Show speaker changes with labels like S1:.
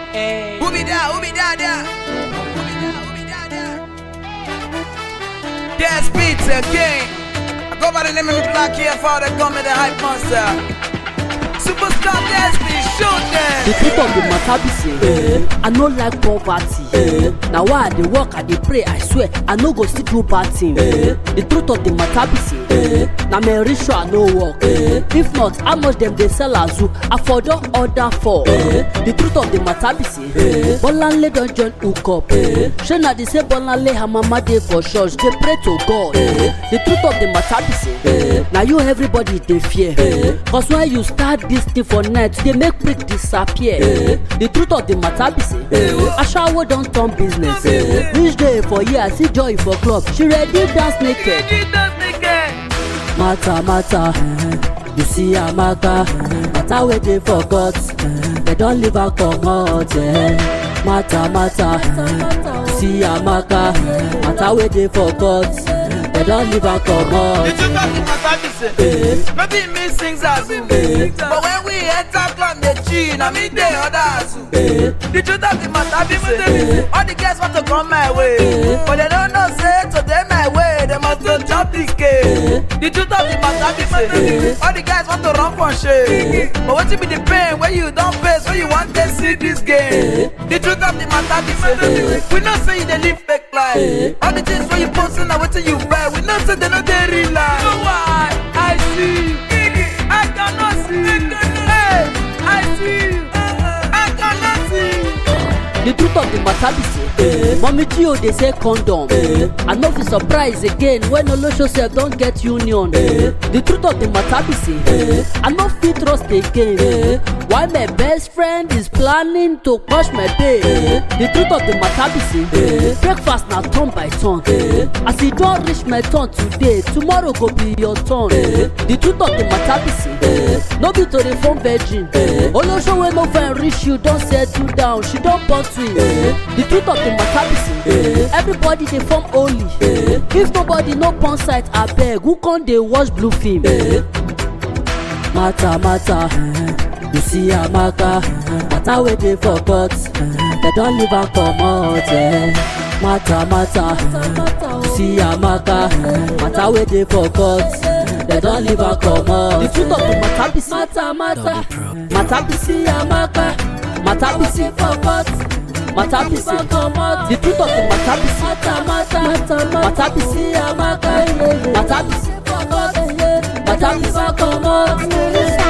S1: Who be there? There's beats again. I go by the name of me Black here for the government the hype monster. Superstar Desby, shoot them.
S2: The truth of the matter be say, I no like poverty. Now why I dey work, I dey pray, I swear, I no go still do bad thing. The truth of the matter be say, now me rich sure I no work. If not, how much them dey sell azu? I for don order for. The truth of the matter be say, Bolanle don join hook up. Shey na the same Bolanle her mama dey for church, dey pray to God. The truth of the matter be say, now you everybody dey fear. Cause when you start this thing for night, they make prick disappear. The truth of the matter be say, Ashawo don turn business. Which day for year I see Joy for club, she ready dance naked. Mata, you see Amaka, matter wey dey forgot, they don leave her comot. Mata, you see Amaka, matter wey dey forgot, they don leave her comot.
S1: The truth of the matter be say, maybe me sings Azu, but when we enter club they chill, na me dey order Azu. The truth of the matter be say, all the girls want to come my way, but they don't know say today my way, they must go jump the cake. The truth of the matter be say, all the guys want to run for shade, but what be the pain when you don't pay, so you want to see this game. The truth of the matter be say, we know say you dey live fake life, all the things when you posting na wetin you buy, we know say they no dey real life. You know why? I see, I cannot see. Hey, I see, I cannot see.
S2: The truth of the matter be say, Mommy Gio dey say condom. I no fit surprise again when Olosho sef don get union. The truth of the matter be say, I no fit trust again. Why my best friend is planning to crush my day. The truth of the matter be say, breakfast na turn by turn. As e don reach my turn today, tomorrow go be your turn. The truth of the matter be say, no be to dey form virgin. Olosho wey no fit reach you don settle down, she don born twins. The truth of the matter be say, everybody dey form holy. If nobody no porn site abeg, who con dey watch blue film? Mata, you see Amaka, matter wey dey forgot, they don leave her comot. Mata, you see Amaka, matter wey dey forgot, they don leave her comot. The truth of the matter be say, matter be say Amaka, matter be say forgot, matter be say comot. The truth of the matter be say, matter be say Amaka, matter be say forgot, matter be say comot.